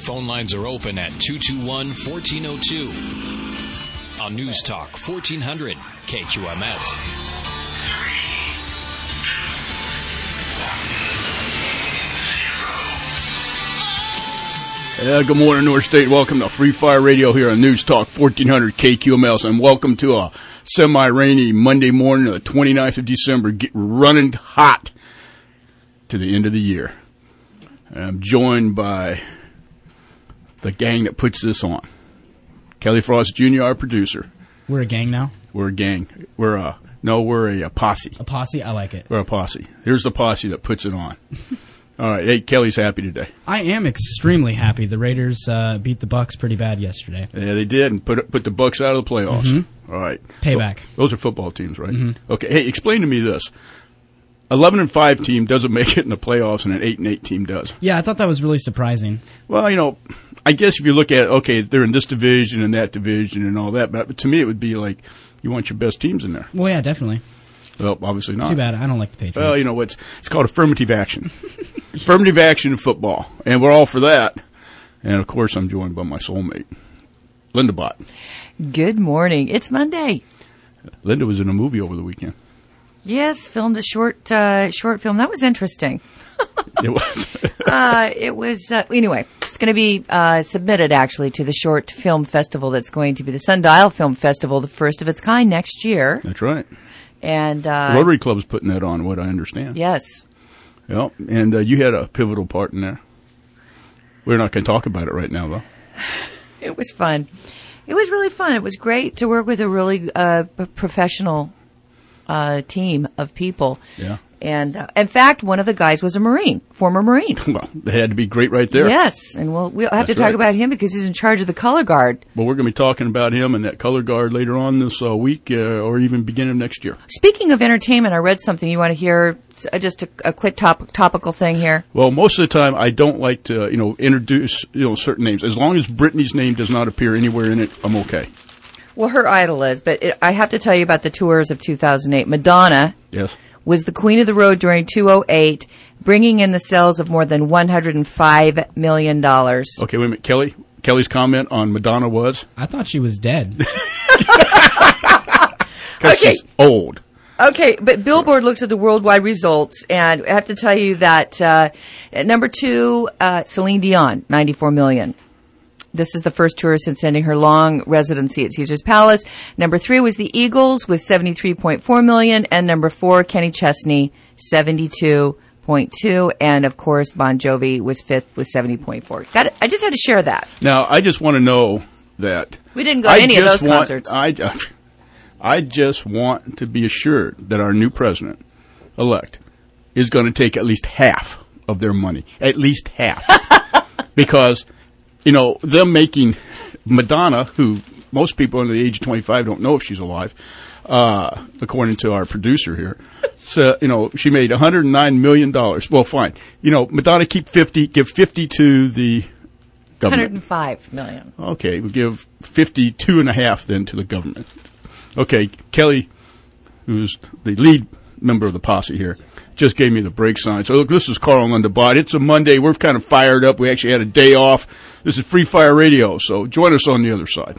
Phone lines are open at 221-1402 on News Talk 1400 KQMS. Good morning, North State. Welcome to Free Fire Radio here on News Talk 1400 KQMS, and welcome to a semi-rainy Monday morning of the 29th of December, running hot to the end of the year. I'm joined by the gang that puts this on. Kelly Frost Jr., our producer. We're a gang now? We're a gang. We're a posse. A posse? I like it. We're a posse. Here's the posse that puts it on. All right. Hey, Kelly's happy today. I am extremely happy. The Raiders beat the Bucks pretty bad yesterday. Yeah, they did, and put the Bucks out of the playoffs. Mm-hmm. All right. Payback. Those are football teams, right? Mm-hmm. Okay. Hey, explain to me this. 11-5 team doesn't make it in the playoffs, and an 8-8 team does. Yeah, I thought that was really surprising. Well, I guess if you look at it, okay, they're in this division and that division and all that, but to me it would be like you want your best teams in there. Well, yeah, definitely. Well, obviously not. Too bad. I don't like the Patriots. Well, it's called affirmative action. Affirmative action in football, and we're all for that. And, of course, I'm joined by my soulmate, Linda Bott. Good morning. It's Monday. Linda was in a movie over the weekend. Yes, filmed a short film. That was interesting. It was. It was, anyway, it's going to be submitted, actually, to the Short Film Festival that's going to be the Sundial Film Festival, the first of its kind next year. That's right. And Rotary Club's putting that on, what I understand. Yes. Yep. And you had a pivotal part in there. We're not going to talk about it right now, though. It was fun. It was really fun. It was great to work with a really professional team of people. Yeah. And, in fact, one of the guys was a Marine, former Marine. Well, they had to be great right there. Yes, and we'll have to talk about him because he's in charge of the color guard. Well, we're going to be talking about him and that color guard later on this week or even beginning of next year. Speaking of entertainment, I read something. You want to hear just a quick topical thing here? Well, most of the time, I don't like to, introduce, certain names. As long as Britney's name does not appear anywhere in it, I'm okay. Well, her idol is, but I have to tell you about the tours of 2008. Madonna. Yes. Was the queen of the road during 2008, bringing in the sales of more than $105 million. Okay, wait a minute. Kelly's comment on Madonna was? I thought she was dead. Because she's old. Okay, but Billboard looks at the worldwide results, and I have to tell you that at number 2, Celine Dion, $94 million. This is the first tour since ending her long residency at Caesar's Palace. Number 3 was the Eagles with $73.4 million, and number 4, Kenny Chesney, $72.2, and of course Bon Jovi was 5th with $70.4. Got it. I just had to share that. Now, I just want to know that we didn't go to any of those concerts. I just want to be assured that our new president-elect is going to take at least half of their money. At least half. Because them making Madonna, who most people under the age of 25 don't know if she's alive, according to our producer here. So, she made $109 million. Well, fine. Madonna give 50 to the government. $105 million. Okay, we'll give 52.5 then to the government. Okay, Kelly, who's the lead member of the posse here, just gave me the break sign. So, look, this is Carl and Linda Bott. It's a Monday. We're kind of fired up. We actually had a day off. This is Free Fire Radio, so join us on the other side.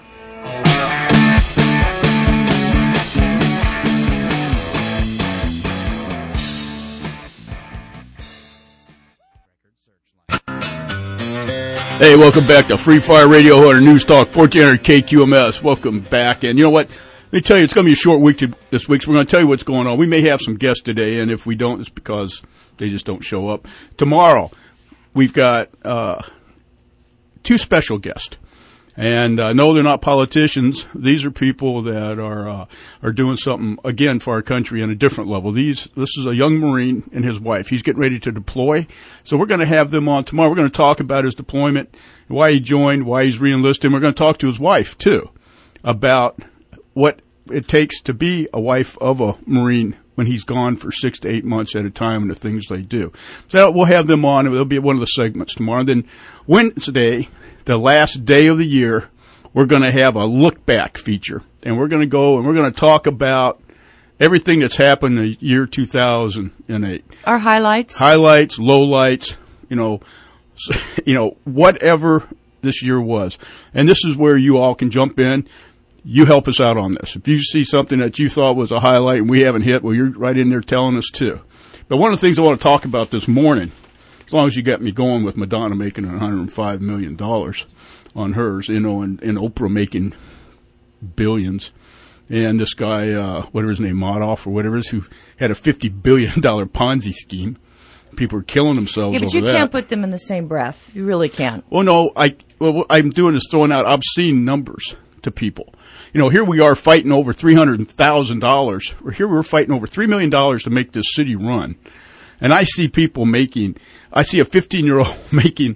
Hey, welcome back to Free Fire Radio on News Talk 1400 KQMS. Welcome back. And you know what? Let me tell you, it's going to be a short week this week, so we're going to tell you what's going on. We may have some guests today, and if we don't, it's because they just don't show up. Tomorrow, we've got 2 special guests. And no, they're not politicians. These are people that are doing something, again, for our country on a different level. This is a young Marine and his wife. He's getting ready to deploy. So we're going to have them on tomorrow. We're going to talk about his deployment, why he joined, why he's re-enlisted. We're going to talk to his wife, too, about what it takes to be a wife of a Marine when he's gone for 6 to 8 months at a time and the things they do. So we'll have them on. It'll be one of the segments tomorrow. And then Wednesday, the last day of the year, we're going to have a look back feature. And we're going to go and we're going to talk about everything that's happened in the year 2008. Our highlights. Highlights, lowlights, So, whatever this year was. And this is where you all can jump in. You help us out on this. If you see something that you thought was a highlight and we haven't hit, well, you're right in there telling us too. But one of the things I want to talk about this morning, as long as you got me going with Madonna making $105 million on hers, and Oprah making billions, and this guy, whatever his name, Madoff or whatever it is, who had a $50 billion Ponzi scheme. People are killing themselves over that. Yeah, but you can't put them in the same breath. You really can't. Well, no, what I'm doing is throwing out obscene numbers to people. Here we are fighting over $300,000. Or here we're fighting over $3 million to make this city run. And I see people I see a 15-year-old making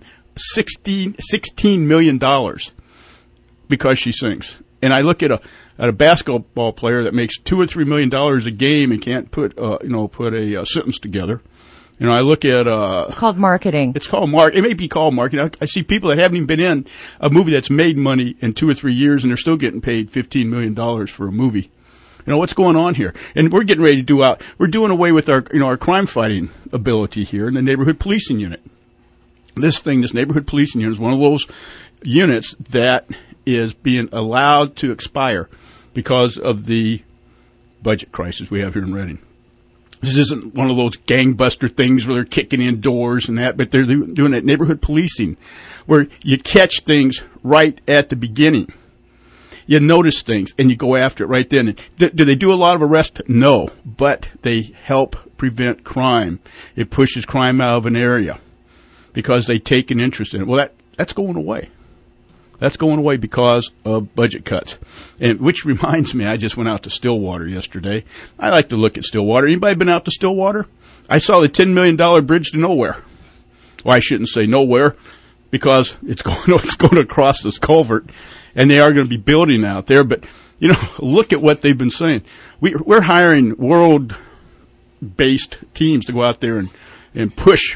$16 million because she sings. And I look at a basketball player that makes $2 or $3 million a game and can't put a sentence together. I look at it's called marketing. It's called it may be called marketing. I see people that haven't even been in a movie that's made money in 2 or 3 years, and they're still getting paid $15 million for a movie. What's going on here? And we're getting ready to we're doing away with our crime fighting ability here in the neighborhood policing unit. This neighborhood policing unit is one of those units that is being allowed to expire because of the budget crisis we have here in Reading. This isn't one of those gangbuster things where they're kicking in doors and that, but they're doing that neighborhood policing where you catch things right at the beginning. You notice things and you go after it right then. Do they do a lot of arrests? No, but they help prevent crime. It pushes crime out of an area because they take an interest in it. Well, that's going away. That's going away because of budget cuts. And which reminds me, I just went out to Stillwater yesterday. I like to look at Stillwater. Anybody been out to Stillwater? I saw the $10 million bridge to nowhere. Well, I shouldn't say nowhere because it's going across this culvert, and they are going to be building out there. But, look at what they've been saying. We're hiring world-based teams to go out there and push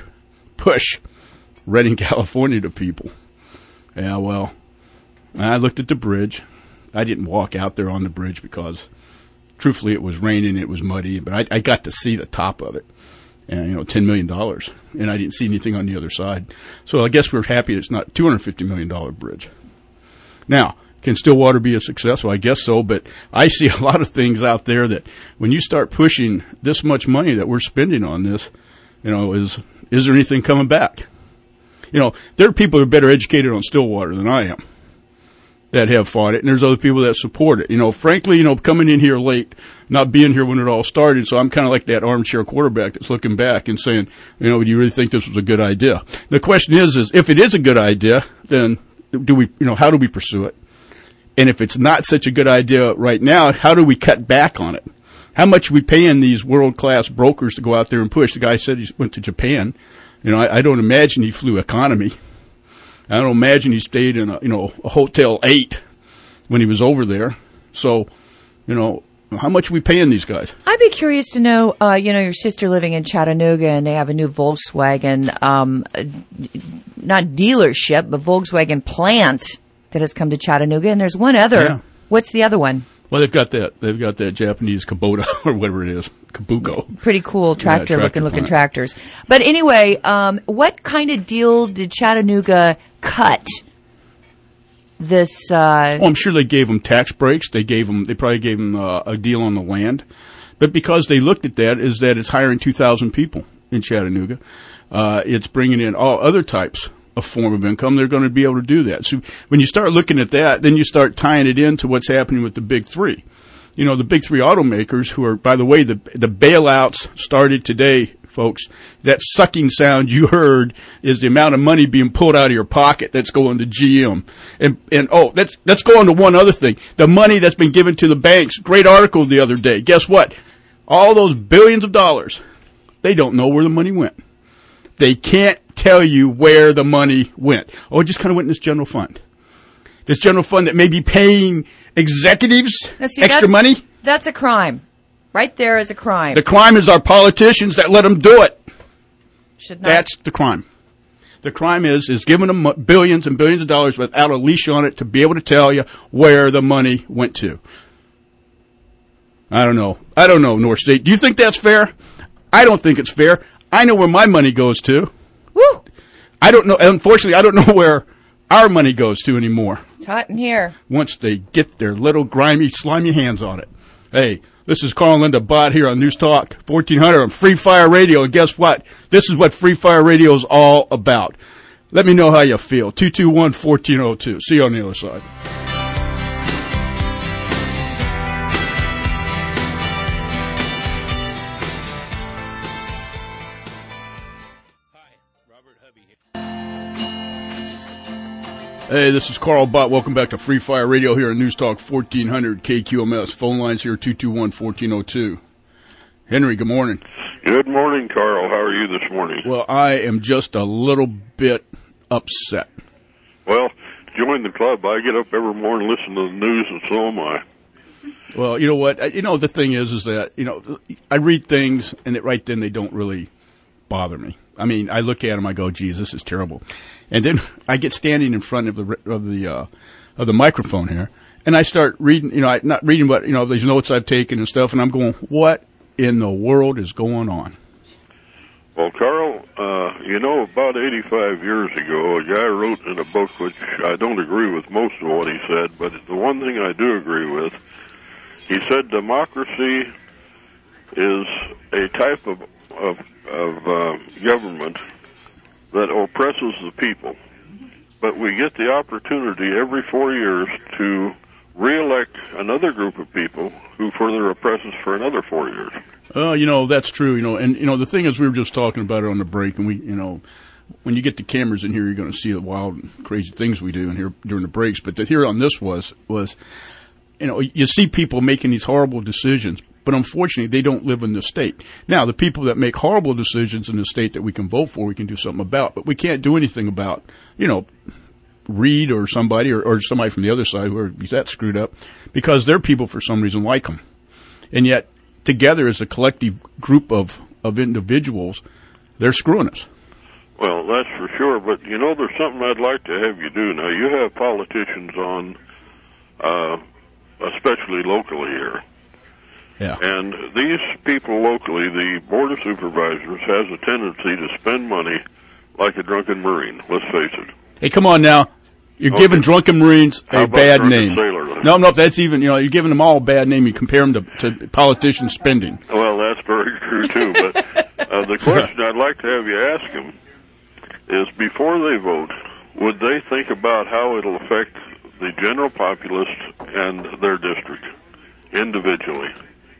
Redding, California to people. Yeah, well, I looked at the bridge. I didn't walk out there on the bridge because, truthfully, it was raining, it was muddy, but I got to see the top of it. And, $10 million. And I didn't see anything on the other side. So I guess we're happy it's not a $250 million bridge. Now, can Stillwater be a success? Well, I guess so, but I see a lot of things out there that when you start pushing this much money that we're spending on this, is there anything coming back? There are people who are better educated on Stillwater than I am that have fought it, and there's other people that support it. Frankly, coming in here late, not being here when it all started, so I'm kind of like that armchair quarterback that's looking back and saying, do you really think this was a good idea? The question is if it is a good idea, then how do we pursue it? And if it's not such a good idea right now, how do we cut back on it? How much are we paying these world-class brokers to go out there and push? The guy said he went to Japan. I don't imagine he flew economy. I don't imagine he stayed in a Hotel 8 when he was over there. So, how much are we paying these guys? I'd be curious to know, your sister living in Chattanooga and they have a new Volkswagen, not dealership, but Volkswagen plant that has come to Chattanooga. And there's one other. Yeah. What's the other one? Well, they've got that Japanese Kubota or whatever it is, Kabuko. Pretty cool looking tractors. But anyway, what kind of deal did Chattanooga cut? This. I'm sure they gave them tax breaks. They probably gave them a deal on the land, but because they looked at that, is that it's hiring 2,000 people in Chattanooga. It's bringing in all other types a form of income, they're going to be able to do that. So when you start looking at that, then you start tying it into what's happening with the big three. The big three automakers who are, by the way, the bailouts started today, folks. That sucking sound you heard is the amount of money being pulled out of your pocket that's going to GM. And let's go on to one other thing. The money that's been given to the banks. Great article the other day. Guess what? All those billions of dollars, they don't know where the money went. They can't tell you where the money went. It just kind of went in this general fund. This general fund that may be paying executives extra money. That's a crime. Right there is a crime. The crime is our politicians that let them do it. Should not. That's the crime. The crime is giving them billions and billions of dollars without a leash on it to be able to tell you where the money went to. I don't know, North State. Do you think that's fair? I don't think it's fair. I know where my money goes to. Woo! I don't know. Unfortunately, I don't know where our money goes to anymore. It's hot in here. Once they get their little grimy, slimy hands on it. Hey, this is Carl and Linda Bott here on News Talk 1400 on Free Fire Radio. And guess what? This is what Free Fire Radio is all about. Let me know how you feel. 221-1402. See you on the other side. Hey, this is Carl Bott. Welcome back to Free Fire Radio here on News Talk 1400 KQMS. Phone lines here 221-1402. Henry, good morning. Good morning, Carl. How are you this morning? Well, I am just a little bit upset. Well, join the club. I get up every morning, listen to the news, and so am I. Well, you know what? You know, the thing is that, you know, I read things, and right then they don't really bother me. I mean, I look at them, I go, geez, this is terrible. And then I get standing in front of the microphone here, and I start reading, you know, not reading, but, you know, these notes I've taken and stuff, and I'm going, what in the world is going on? Well, Carl, you know, about 85 years ago, a guy wrote in a book, which I don't agree with most of what he said, but the one thing I do agree with, he said democracy is a type of government that oppresses the people. But we get the opportunity every 4 years to re-elect another group of people who further oppress us for another 4 years. Oh, you know, that's true, you know, and, you know, the thing is, we were just talking about it on the break, and we, you know, when you get the cameras in here, you're going to see the wild and crazy things we do in here during the breaks, but here on this was, you know, you see people making these horrible decisions, but unfortunately, they don't live in the state. Now, the people that make horrible decisions in the state that we can vote for, we can do something about, but we can't do anything about, you know, Reed or somebody or somebody from the other side who is that screwed up, because their people for some reason like them. And yet, together as a collective group of individuals, they're screwing us. Well, that's for sure, but you know, there's something I'd like to have you do. Now, you have politicians on, especially locally here. Yeah. And these people locally, the Board of Supervisors, has a tendency to spend money like a drunken Marine, let's face it. Hey, come on now. You're giving drunken Marines a bad name. Sailor, No, that's even, you know, you're giving them all a bad name. You compare them to politicians spending. Well, that's very true, too. But the question I'd like to have you ask them is, before they vote, would they think about how it'll affect the general populace and their district individually?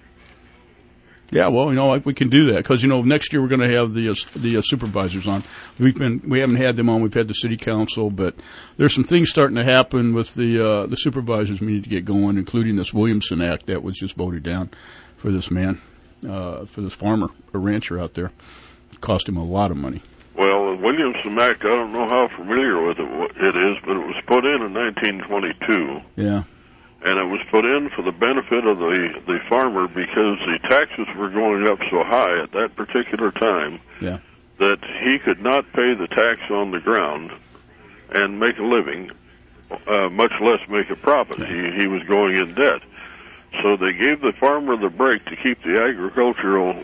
Yeah, well, you know, we can do that because, you know, next year we're going to have the supervisors on. We haven't had them on. We've had the city council, but there's some things starting to happen with the supervisors we need to get going, including this Williamson Act that was just voted down for this man, for this farmer, a rancher out there. It cost him a lot of money. Well, the Williamson Act, I don't know how familiar with it is, but it was put in 1922. Yeah. And it was put in for the benefit of the farmer because the taxes were going up so high at that particular time that he could not pay the tax on the ground and make a living, much less make a profit. He was going in debt. So they gave the farmer the break to keep the agricultural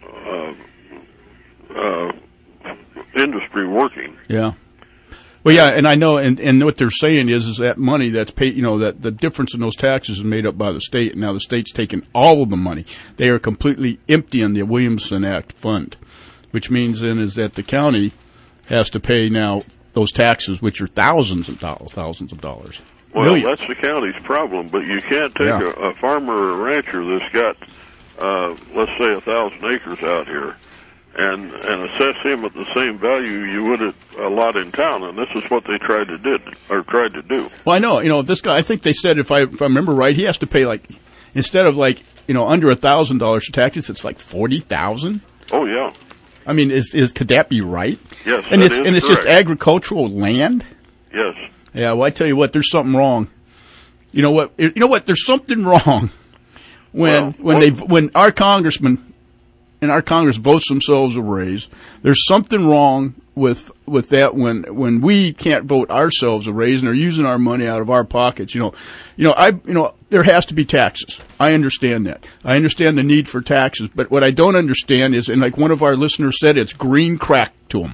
industry working. Yeah. Well, yeah, and I know, and what they're saying is that money that's paid, you know, that the difference in those taxes is made up by the state, and now the state's taking all of the money. They are completely emptying the Williamson Act fund, which means then is that the county has to pay now those taxes, which are thousands of dollars. Well, millions. That's the county's problem, but you can't take a farmer or a rancher that's got, let's say, 1,000 acres out here, and assess him at the same value you would at a lot in town, and this is what they tried to do. Well, I know, you know, this guy, I think they said, if I remember right, he has to pay, like, instead of, like, you know, under $1,000 for taxes, it's like $40,000. Oh, yeah. I mean, could that be right? Yes, it's just agricultural land? Yes. Yeah, well, I tell you what, there's something wrong. You know what, there's something wrong when our congressman and our Congress votes themselves a raise. There's something wrong with that when we can't vote ourselves a raise and they're using our money out of our pockets. There has to be taxes. I understand that. I understand the need for taxes, but what I don't understand is, and like one of our listeners said, it's green crack to them.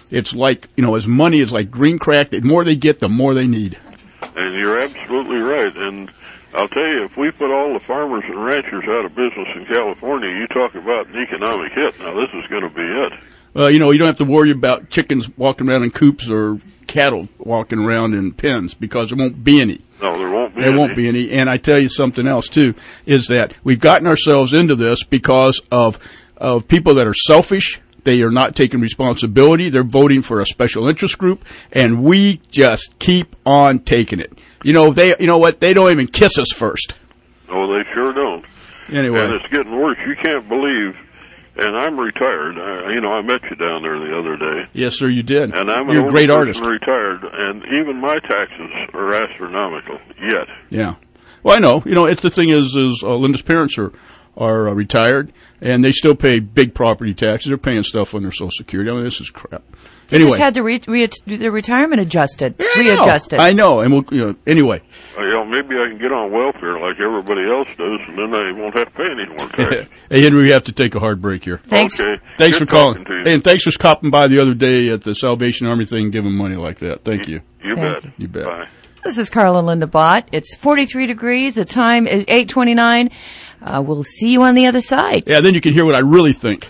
It's like, as money is like green crack. The more they get, the more they need. And you're absolutely right. And I'll tell you, if we put all the farmers and ranchers out of business in California, you talk about an economic hit. Now, this is going to be it. You don't have to worry about chickens walking around in coops or cattle walking around in pens because there won't be any. No, there won't be any. There won't be any. And I tell you something else, too, is that we've gotten ourselves into this because of people that are selfish. They are not taking responsibility. They're voting for a special interest group, and we just keep on taking it. You know what? They don't even kiss us first. No, they sure don't. Anyway. And it's getting worse. You can't believe. And I'm retired. I met you down there the other day. Yes, sir, you did. And I'm You're a great artist. Retired, and even my taxes are astronomical yet. Yeah. Well, I know. It's the thing is Linda's parents are retired, and they still pay big property taxes. They're paying stuff on their Social Security. I mean, this is crap. Anyway, just had the retirement adjusted, readjusted. I know, and anyway. Maybe I can get on welfare like everybody else does, and then I won't have to pay any more tax. Hey, Henry, we have to take a hard break here. Thanks. Okay. Thanks for calling. Hey, and thanks for stopping by the other day at the Salvation Army thing, giving money like that. Thank you. You bet. You bet. Bye. This is Carl and Linda Bott. It's 43 degrees. The time is 8:29. We'll see you on the other side. Yeah, then you can hear what I really think.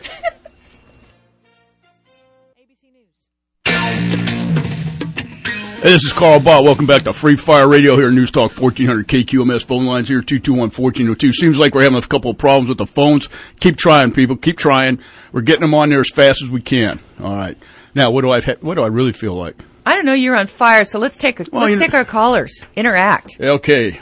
Hey, this is Carl Bott. Welcome back to Free Fire Radio here at News Talk 1400 KQMS. Phone lines here, 221-1402. Seems like we're having a couple of problems with the phones. Keep trying, people. Keep trying. We're getting them on there as fast as we can. All right. Now, what do I really feel like? I don't know. You're on fire, so let's take our callers. Interact. Okay.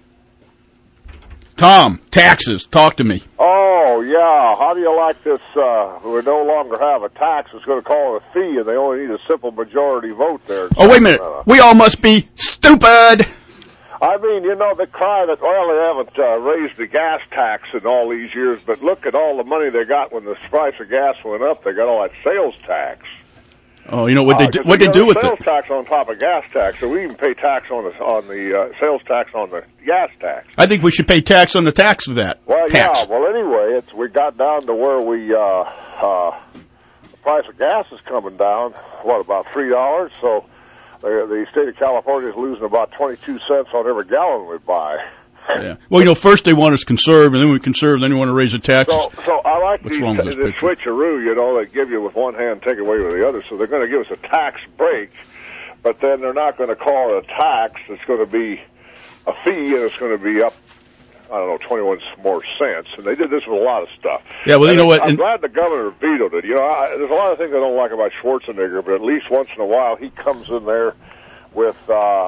Tom, taxes. Talk to me. Oh, yeah. How do you like this? We no longer have a tax. It's going to call it a fee, and they only need a simple majority vote there. Oh, wait a minute. We all must be stupid. I mean, they cry that, they haven't raised the gas tax in all these years, but look at all the money they got when the price of gas went up. They got all that sales tax. Oh, what they do with it? Sales tax on top of gas tax, so we even pay tax on the sales tax on the gas tax. I think we should pay tax on the tax of that. Well, tax. yeah. Well, anyway, we got down to where the price of gas is coming down. About $3? So the state of California is losing about 22 cents on every gallon we buy. Yeah. Well, first they want us to conserve, and then we conserve, then they want to raise the taxes. So I like What's wrong with this switcheroo, they give you with one hand, take away with the other. So they're going to give us a tax break, but then they're not going to call it a tax. It's going to be a fee, and it's going to be up, 21 more cents. And they did this with a lot of stuff. Yeah, well, you know what? I'm glad the governor vetoed it. There's a lot of things I don't like about Schwarzenegger, but at least once in a while he comes in there with,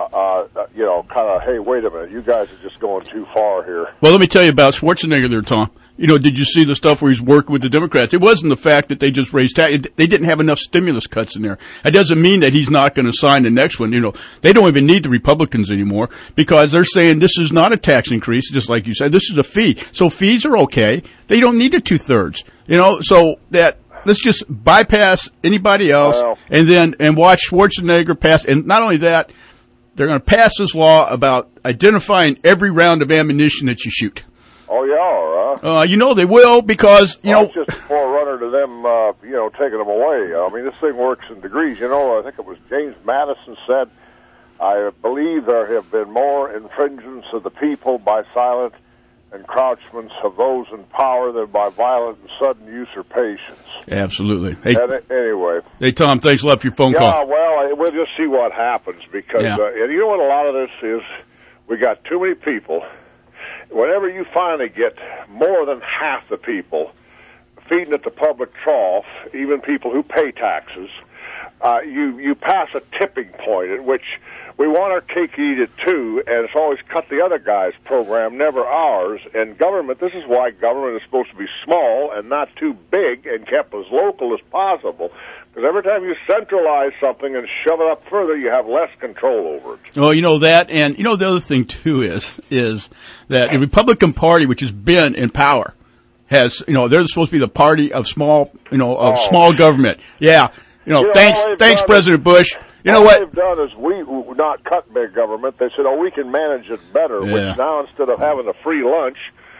kind of, hey, wait a minute, you guys are just going too far here. Well, let me tell you about Schwarzenegger there, Tom. Did you see the stuff where he's working with the Democrats? It wasn't the fact that they just raised tax. They didn't have enough stimulus cuts in there. It doesn't mean that he's not going to sign the next one. They don't even need the Republicans anymore because they're saying this is not a tax increase, just like you said. This is a fee. So fees are okay. They don't need the 2/3. So that let's just bypass anybody else and watch Schwarzenegger pass. And not only that, they're going to pass this law about identifying every round of ammunition that you shoot. Oh, yeah, all right. They will because, it's just a forerunner to them, taking them away. I mean, this thing works in degrees. I think it was James Madison said, I believe there have been more infringements of the people by silent encroachments of those in power than by violent and sudden usurpations. Absolutely. Hey, anyway. Hey, Tom, thanks a lot for your phone call. Yeah, well, we'll just see what happens because, and you know what a lot of this is? We got too many people. Whenever you finally get more than half the people feeding at the public trough, even people who pay taxes, you pass a tipping point at which we want our cake eat it too, and it's always cut the other guy's program, never ours. And government, this is why government is supposed to be small and not too big and kept as local as possible. Because every time you centralize something and shove it up further, you have less control over it. Well, that, and the other thing too is that the Republican Party, which has been in power, has they're supposed to be the party of small small government. Yeah, thanks President Bush. What they've done is we not cut big government. They said, we can manage it better. Yeah. Which now instead of having a free lunch,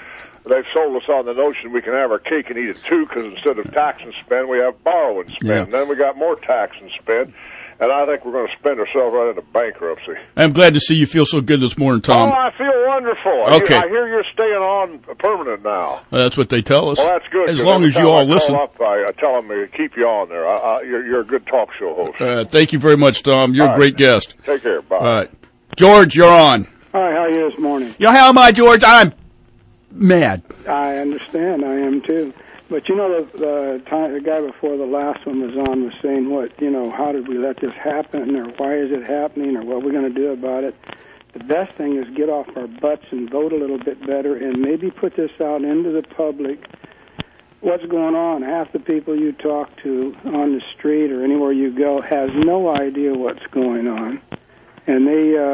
they've sold us on the notion we can have our cake and eat it too, because instead of tax and spend, we have borrow and spend. Yeah. And then we got more tax and spend. And I think we're going to spend ourselves right into bankruptcy. I'm glad to see you feel so good this morning, Tom. Oh, I feel wonderful. Okay. I hear you're staying on permanent now. That's what they tell us. Well, that's good. As long as you all listen. I tell them to keep you on there. You're a good talk show host. Thank you very much, Tom. You're a great guest. Take care. Bye. All right. George, you're on. Hi, how are you this morning? How am I, George? I'm mad. I understand. I am, too. But, the guy before the last one was saying, how did we let this happen, or why is it happening, or what we're going to do about it. The best thing is get off our butts and vote a little bit better and maybe put this out into the public. What's going on? Half the people you talk to on the street or anywhere you go has no idea what's going on. And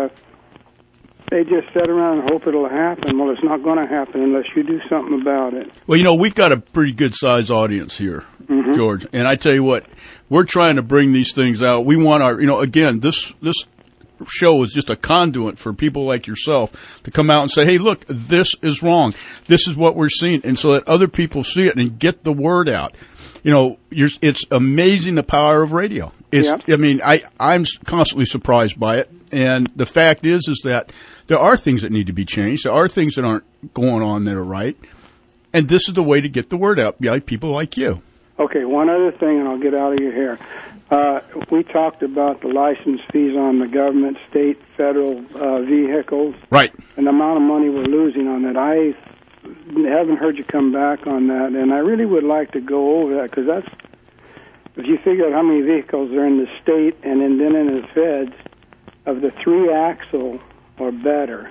they just sit around and hope it'll happen. Well, it's not going to happen unless you do something about it. Well, we've got a pretty good-sized audience here, George. And I tell you what, we're trying to bring these things out. We want our, again, this show is just a conduit for people like yourself to come out and say, hey, look, this is wrong. This is what we're seeing. And so that other people see it and get the word out. It's amazing the power of radio. I'm constantly surprised by it. And the fact is that there are things that need to be changed. There are things that aren't going on that are right. And this is the way to get the word out, like people like you. Okay, one other thing, and I'll get out of your hair. We talked about the license fees on the government, state, federal vehicles. Right. And the amount of money we're losing on that. I haven't heard you come back on that, and I really would like to go over that, because that's, if you figure out how many vehicles are in the state and then in the feds, of the 3-axle or better,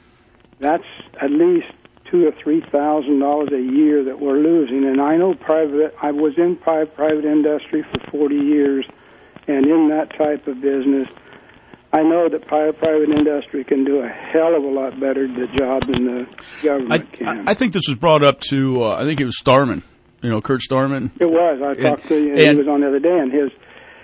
that's at least $2,000 or $3,000 a year that we're losing. And I know I was in private industry for 40 years, and in that type of business, I know that private industry can do a hell of a lot better job than the government can. I think this was brought up to, I think it was Starman, Kurt Starman. It was. I talked to you, and he was on the other day, and his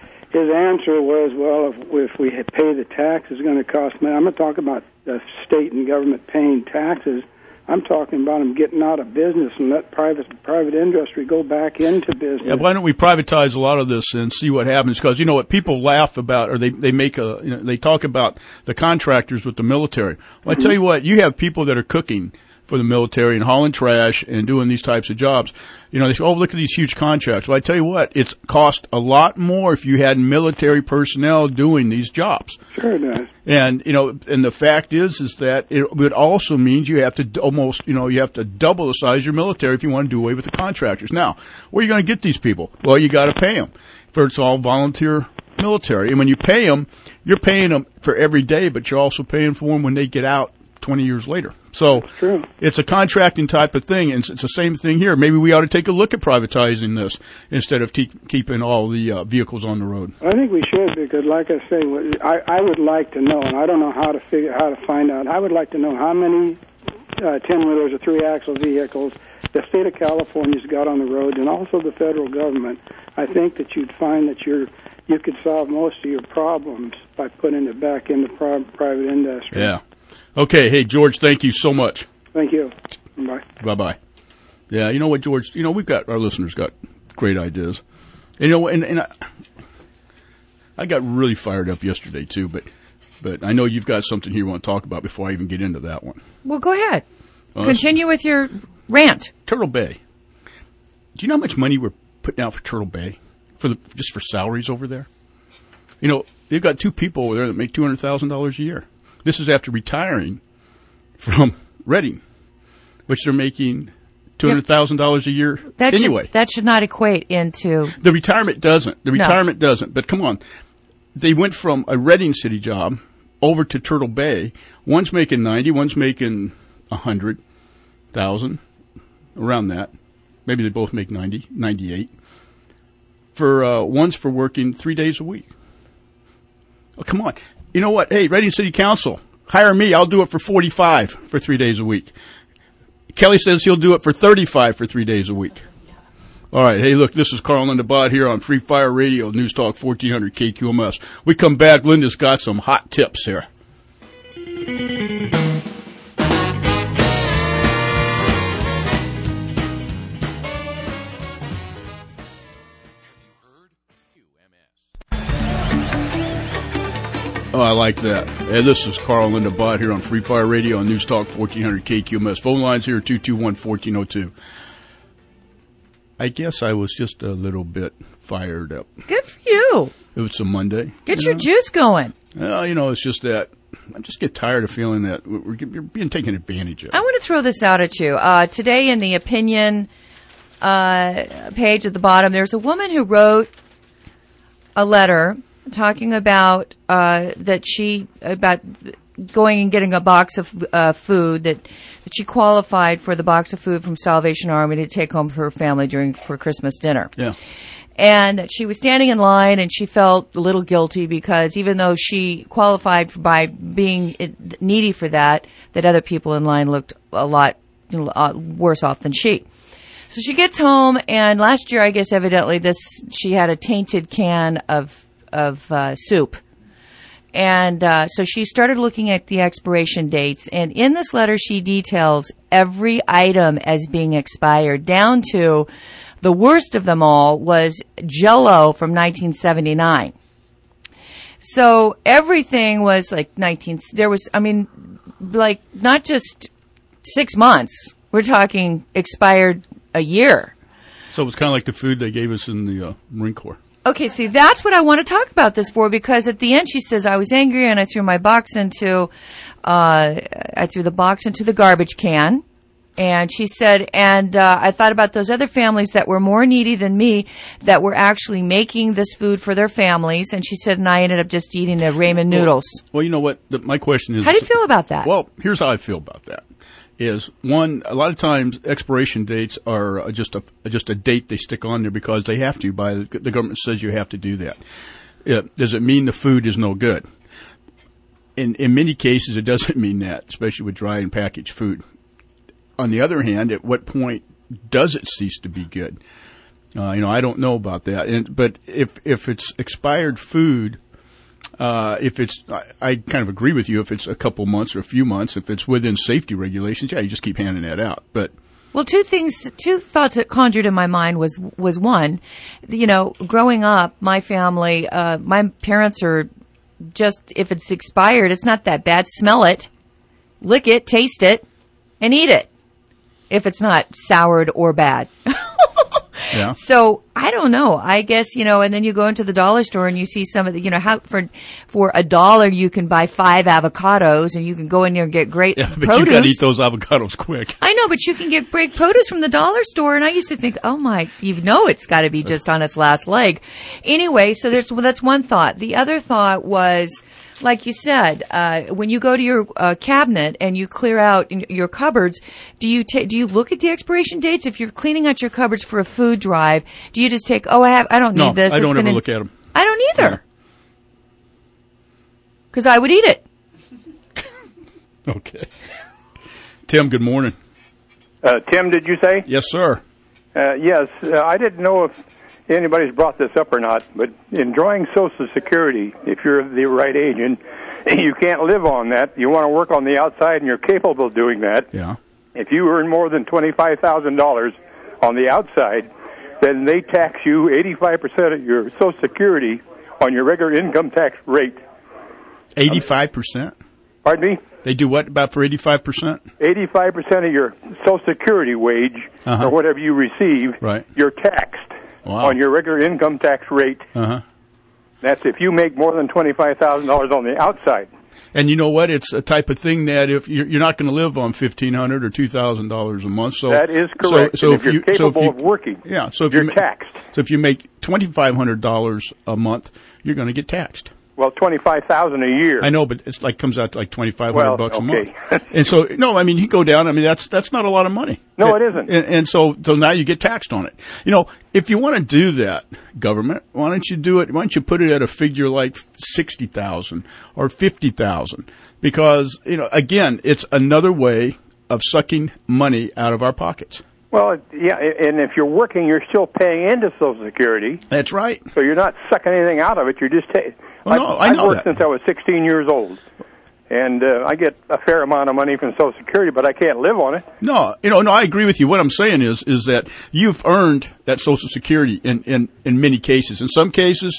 answer was, well, if we pay the tax, it's going to cost money. I'm not talking about the state and government paying taxes. I'm talking about them getting out of business and let private industry go back into business. Yeah, why don't we privatize a lot of this and see what happens? Because what people laugh about, or they make they talk about the contractors with the military. Well, I tell you what, you have people that are cooking for the military and hauling trash and doing these types of jobs. They say, oh, look at these huge contracts. Well, I tell you what, it's cost a lot more if you had military personnel doing these jobs. Sure it does. And, and the fact is that it also means you have to you have to double the size of your military if you want to do away with the contractors. Now, where are you going to get these people? Well, you got to pay them. It's all volunteer military. And when you pay them, you're paying them for every day, but you're also paying for them when they get out 20 years later. So it's a contracting type of thing, and it's the same thing here. Maybe we ought to take a look at privatizing this instead of keeping all the vehicles on the road. I think we should, because, like I say, I would like to know, and I don't know how to find out. I would like to know how many 10-wheelers or 3-axle vehicles the state of California's got on the road, and also the federal government. I think that you'd find that you could solve most of your problems by putting it back into private industry. Yeah. Okay, hey, George, thank you so much. Thank you. Bye. Bye-bye. Yeah, you know what, George? We've got, our listeners got great ideas. And I got really fired up yesterday, too, but I know you've got something here you want to talk about before I even get into that one. Well, go ahead. Continue with your rant. Turtle Bay. Do you know how much money we're putting out for Turtle Bay, just for salaries over there? They've got 2 people over there that make $200,000 a year. This is after retiring from Redding, which they're making $200,000 a year anyway. That should not equate into... The retirement doesn't. But come on. They went from a Redding city job over to Turtle Bay. One's making 90, one's making 100,000, around that. Maybe they both make 90, 98. One's for working 3 days a week. Oh, come on. You know what? Hey, Redding City Council, hire me. I'll do it for 45 for 3 days a week. Kelly says he'll do it for 35 for 3 days a week. All right. Hey, look, this is Carl Lindabod here on Free Fire Radio, News Talk 1400 KQMS. We come back. Linda's got some hot tips here. like that. And this is Carl and Linda Bott here on Free Fire Radio on News Talk 1400 KQMS. Phone lines here 221-1402. I guess I was just a little bit fired up. Good for you. It was a Monday. Get your juice going. Well, it's just that I just get tired of feeling that you're being taken advantage of. I want to throw this out at you. Today in the opinion page at the bottom, there's a woman who wrote a letter talking about about going and getting a box of food that she qualified for the box of food from Salvation Army to take home for her family for Christmas dinner. Yeah. And she was standing in line and she felt a little guilty because even though she qualified by being needy for that other people in line looked a lot worse off than she. So she gets home, and last year, I guess evidently she had a tainted can of soup. And so she started looking at the expiration dates, and in this letter she details every item as being expired, down to the worst of them all was Jell-O from 1979. So everything was like not just 6 months. We're talking expired a year. So it was kind of like the food they gave us in the Marine Corps. Okay, see, that's what I want to talk about this for, because at the end she says, I was angry and I threw the box into the garbage can. And she said, I thought about those other families that were more needy than me that were actually making this food for their families. And she said, and I ended up just eating the ramen noodles. Well, you know what? My question is... How do you feel about that? Well, here's how I feel about that. Is one, a lot of times expiration dates are just a date they stick on there because they have to. The government says you have to do that. Does it mean the food is no good? In many cases, it doesn't mean that, especially with dry and packaged food. On the other hand, at what point does it cease to be good? I don't know about that. But if it's expired food, I kind of agree with you. If it's a couple months or a few months, if it's within safety regulations, you just keep handing that out. But well, two thoughts that conjured in my mind was one, growing up, my family, my parents are just, if it's expired, it's not that bad. Smell it, lick it, taste it, and eat it. If it's not soured or bad. Yeah. So I don't know. I guess, and then you go into the dollar store and you see some of the, how for $1 you can buy 5 avocados and you can go in there and get great but produce. You got to eat those avocados quick. I know, but you can get great produce from the dollar store. And I used to think, it's got to be just on its last leg. Anyway, so that's one thought. The other thought was, like you said, when you go to your cabinet and you clear out your cupboards, do you look at the expiration dates? If you're cleaning out your cupboards for a food drive, do you just take, I don't need this. No, I don't ever look at them. I don't either. Because I would eat it. Okay. Tim, good morning. Tim, did you say? Yes, sir. Yes. I didn't know if anybody's brought this up or not, but enjoying Social Security, if you're the right age, and you can't live on that, you want to work on the outside and you're capable of doing that. Yeah. If you earn more than $25,000 on the outside, then they tax you 85% of your Social Security on your regular income tax rate. 85%? Pardon me? They do what about for 85%? 85% of your Social Security wage or whatever you receive, right, you're taxed. Wow. On your regular income tax rate. That's if you make more than $25,000 on the outside. And you know what? It's a type of thing that if you're not going to live on $1,500 or $2,000 a month. So that is correct. So if you're capable of working, so if you're taxed. So if you make $2,500 a month, you're going to get taxed. Well, $25,000 a year. I know, but it's comes out to like $2,500 a month. And so, you go down. That's not a lot of money. No, it isn't. And so now you get taxed on it. If you want to do that, government, why don't you do it? Why don't you put it at a figure like 60,000 or 50,000? Because again, it's another way of sucking money out of our pockets. Well, yeah, and if you're working, you're still paying into Social Security. That's right. So you're not sucking anything out of it. You're just taking. I've worked since I was 16 years old, and I get a fair amount of money from Social Security, but I can't live on it. No, I agree with you. What I'm saying is that you've earned that Social Security in many cases. In some cases,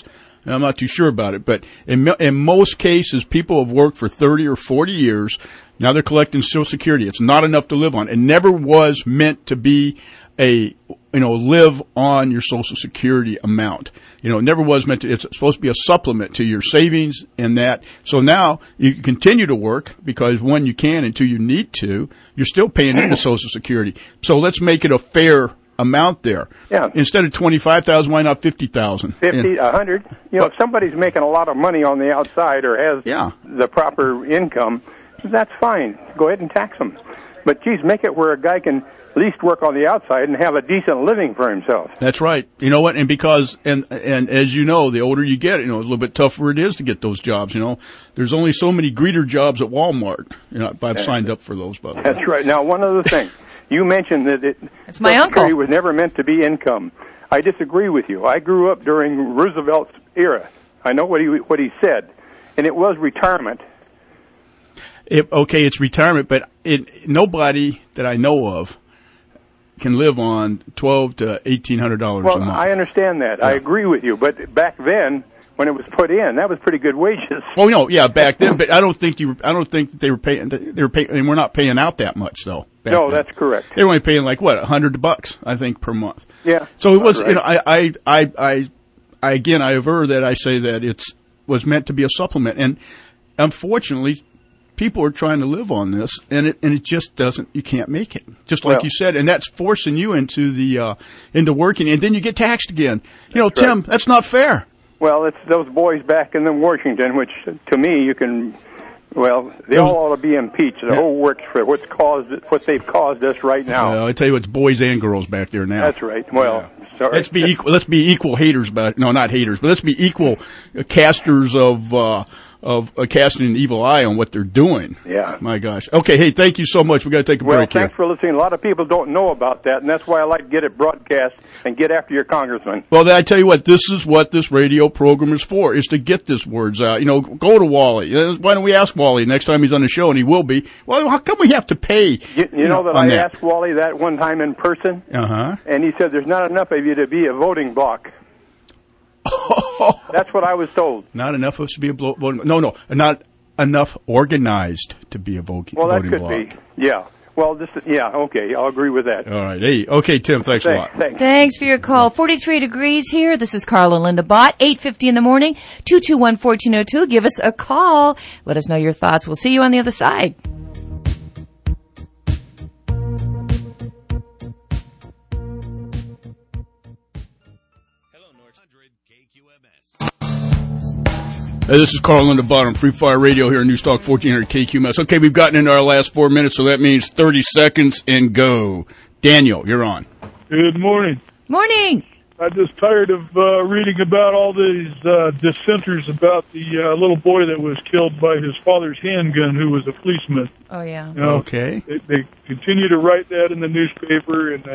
And I'm not too sure about it, but in most cases, people have worked for 30 or 40 years. Now they're collecting Social Security. It's not enough to live on. It never was meant to be live on your Social Security amount. It never was meant to. It's supposed to be a supplement to your savings and that. So now you can continue to work because when you can until you need to, you're still paying into Social Security. So let's make it a fair amount there. Yeah. Instead of 25,000, why not 50,000? 50, 100. If somebody's making a lot of money on the outside or has the proper income, that's fine. Go ahead and tax them. But geez, make it where a guy can at least work on the outside and have a decent living for himself. That's right. You know what? And because, and as you know, the older you get, a little bit tougher it is to get those jobs. There's only so many greeter jobs at Walmart. I've signed up for those, by the way. That's right. Now, one other thing. You mentioned that it's my uncle. It was never meant to be income. I disagree with you. I grew up during Roosevelt's era. I know what he said, and it was retirement. It's retirement, but nobody that I know of can live on $1,200 to $1,800 a month. Well, I understand that. Yeah. I agree with you. But back then, when it was put in, that was pretty good wages. Well, no, yeah, back then. But I don't think they were paying. And we're not paying out that much though. No, that's correct. They were only paying like what, $100, I think, per month. Yeah. So it was. Right. I again, I aver that I say that was meant to be a supplement, and unfortunately, people are trying to live on this, and it just doesn't. You can't make it, just like you said, and that's forcing you into working, and then you get taxed again. That's Tim, right. That's not fair. Well, it's those boys back in Washington, which to me you can. Well, they all ought to be impeached. The whole works for what they've caused us right now. Well, I tell you, it's boys and girls back there now. That's right. Well, sorry. Let's be equal haters, but no, not haters, but let's be equal casters of casting an evil eye on what they're doing. Yeah. My gosh. Okay, hey, thank you so much. We got to take a break here. Well, thanks for listening. A lot of people don't know about that, and that's why I like to get it broadcast and get after your congressman. Well, I tell you what, this is what this radio program is for, is to get this words out. Go to Wally. Why don't we ask Wally next time he's on the show, and he will be. Well, how come we have to pay? You know that I asked Wally that one time in person? Uh-huh. And he said there's not enough of you to be a voting bloc. That's what I was told. Not enough of us to be a voting. No, not enough organized to be a voting bloc. Well, that could be. Yeah. Well, okay. I'll agree with that. All right. Hey, okay, Tim, thanks a lot. Thanks for your call. 43 degrees here. This is Carl and Linda Bott, 8:50 in the morning, 221-1402. Give us a call. Let us know your thoughts. We'll see you on the other side. Hey, this is Carl Linda Bott on Free Fire Radio here on News Talk 1400 KQMS. Okay, we've gotten into our last 4 minutes, so that means 30 seconds and go. Daniel, you're on. Good morning. Morning. I'm just tired of reading about all these dissenters about the little boy that was killed by his father's handgun, who was a policeman. Oh, yeah. Okay. They continue to write that in the newspaper, and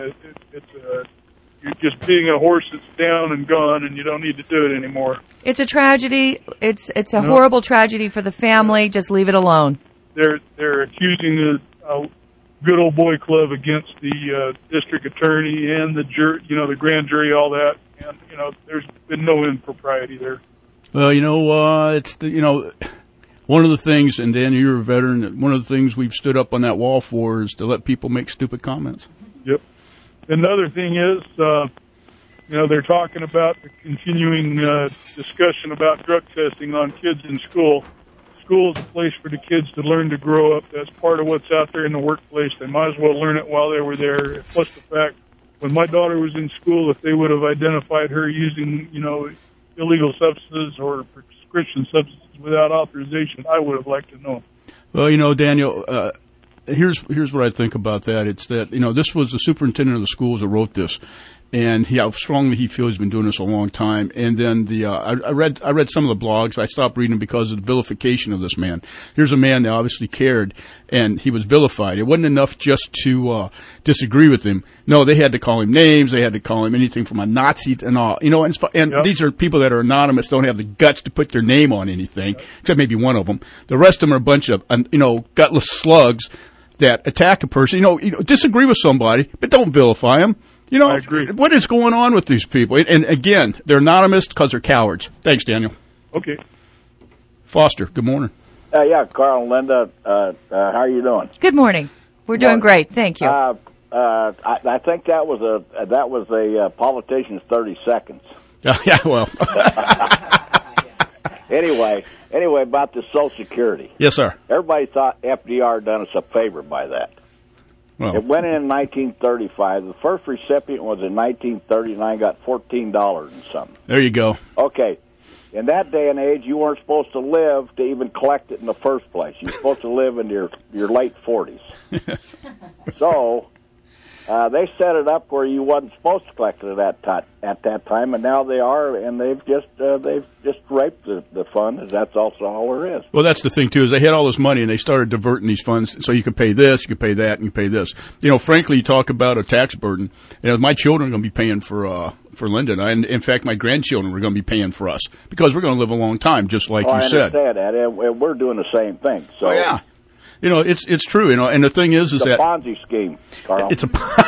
you're just being a horse that's down and gone, and you don't need to do it anymore. It's a tragedy. It's a horrible tragedy for the family. Just leave it alone. They're accusing the good old boy club against the district attorney and the the grand jury, all that, and there's been no impropriety there. Well, it's one of the things, and Dan, you're a veteran. One of the things we've stood up on that wall for is to let people make stupid comments. Yep. Another thing is, they're talking about the continuing discussion about drug testing on kids in school. School is a place for the kids to learn to grow up. That's part of what's out there in the workplace. They might as well learn it while they were there. Plus the fact, when my daughter was in school, if they would have identified her using, illegal substances or prescription substances without authorization, I would have liked to know. Well, Daniel, here's what I think about that. It's that, this was the superintendent of the schools that wrote this, and how strongly he feels he's been doing this a long time. And then I read some of the blogs. I stopped reading them because of the vilification of this man. Here's a man that obviously cared, and he was vilified. It wasn't enough just to disagree with him. No, they had to call him names. They had to call him anything from a Nazi and all. And these are people that are anonymous, don't have the guts to put their name on anything, except maybe one of them. The rest of them are a bunch of gutless slugs that attack a person. Disagree with somebody, but don't vilify them. You know, I agree. What is going on with these people? And again, they're anonymous because they're cowards. Thanks, Daniel. Okay. Foster, good morning. Yeah, Carl and Linda, how are you doing? Good morning. We're doing great. Thank you. I think that was a politician's 30 seconds. Yeah, well. Anyway, about the Social Security. Yes, sir. Everybody thought FDR done us a favor by that. Well, it went in 1935. The first recipient was in 1939, got $14 and something. There you go. Okay. In that day and age, you weren't supposed to live to even collect it in the first place. You're supposed to live in your late 40s. So they set it up where you wasn't supposed to collect it at that time, and now they are, and they've just raped the fund. That's also all there is. Well, that's the thing too, is they had all this money and they started diverting these funds so you could pay this, you could pay that, and you pay this. You know, frankly, you talk about a tax burden. You know, my children are going to be paying for Linda, and in fact, my grandchildren are going to be paying for us because we're going to live a long time, just like you said. I understand that, and we're doing the same thing. So. Oh, yeah. You know, it's true, you know, and the thing is it's that... It's a Ponzi scheme, Carl. It's a...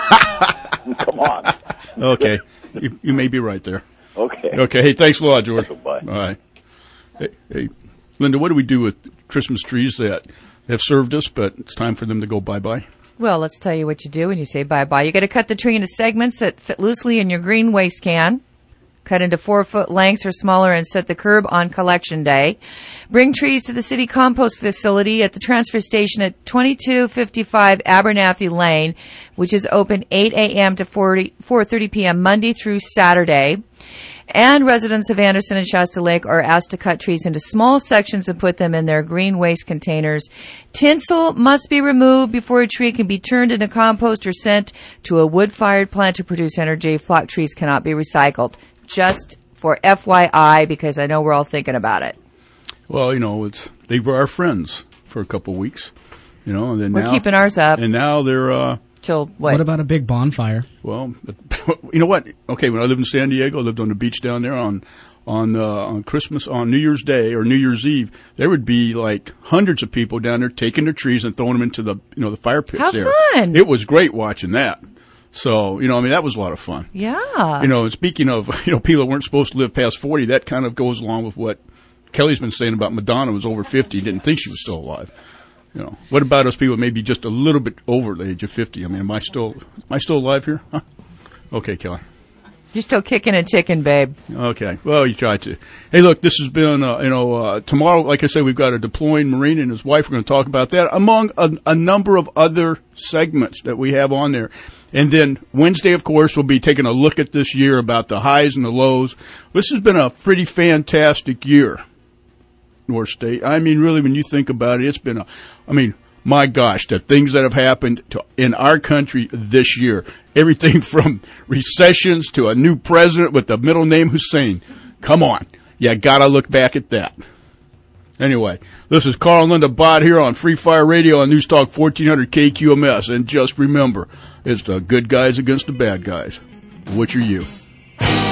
Come on. Okay. You may be right there. Okay. Okay. Hey, thanks a lot, George. Bye. All right. Hey, Linda, what do we do with Christmas trees that have served us, but it's time for them to go bye-bye? Well, let's tell you what you do when you say bye-bye. You got to cut the tree into segments that fit loosely in your green waste can. Cut into 4-foot lengths or smaller and set the curb on collection day. Bring trees to the city compost facility at the transfer station at 2255 Abernathy Lane, which is open 8 a.m. to 4:30 p.m. Monday through Saturday. And residents of Anderson and Shasta Lake are asked to cut trees into small sections and put them in their green waste containers. Tinsel must be removed before a tree can be turned into compost or sent to a wood-fired plant to produce energy. Flock trees cannot be recycled. Just for FYI, because I know we're all thinking about it. Well, you know, they were our friends for a couple of weeks, you know, and then we're keeping ours up. And now they're till what? What about a big bonfire? Well, you know what? Okay, when I lived in San Diego, I lived on the beach down there on Christmas, on New Year's Day or New Year's Eve. There would be like hundreds of people down there taking their trees and throwing them into the fire pits. How there. Fun! It was great watching that. So, you know, I mean, that was a lot of fun. Yeah. You know, and speaking of, people that weren't supposed to live past 40, that kind of goes along with what Kelly's been saying about Madonna was over 50, didn't think she was still alive. You know, what about us people maybe just a little bit over the age of 50? I mean, am I still alive here? Huh? Okay, Kelly. You're still kicking and ticking, babe. Okay. Well, you tried to. Hey, look, this has been, tomorrow, like I said, we've got a deploying Marine and his wife. We're going to talk about that, among a number of other segments that we have on there. And then Wednesday, of course, we'll be taking a look at this year about the highs and the lows. This has been a pretty fantastic year, North State. I mean, really, when you think about it, it's been my gosh, the things that have happened in our country this year. Everything from recessions to a new president with the middle name Hussein. Come on. You gotta look back at that. Anyway, this is Carl and Linda Bott here on Free Fire Radio on News Talk 1400 KQMS. And just remember, it's the good guys against the bad guys. Which are you?